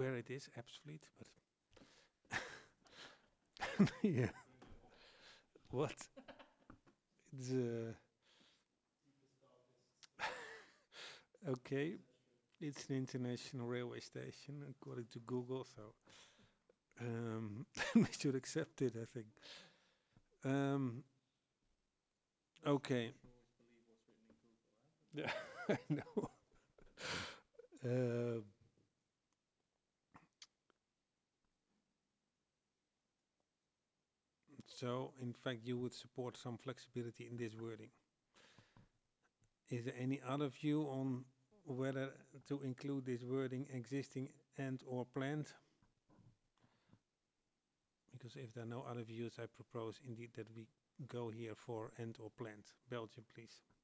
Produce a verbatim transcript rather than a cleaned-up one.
where it is, obsolete, but yeah. What? The okay, it's an international railway station according to Google, so um, we should accept it, I think. Um, okay. Yeah, I know. Uh, so, in fact, you would support some flexibility in this wording. Is there any other view on whether to include this wording existing and or planned? Because if there are no other views, I propose indeed that we go here for and or planned. Belgium, please.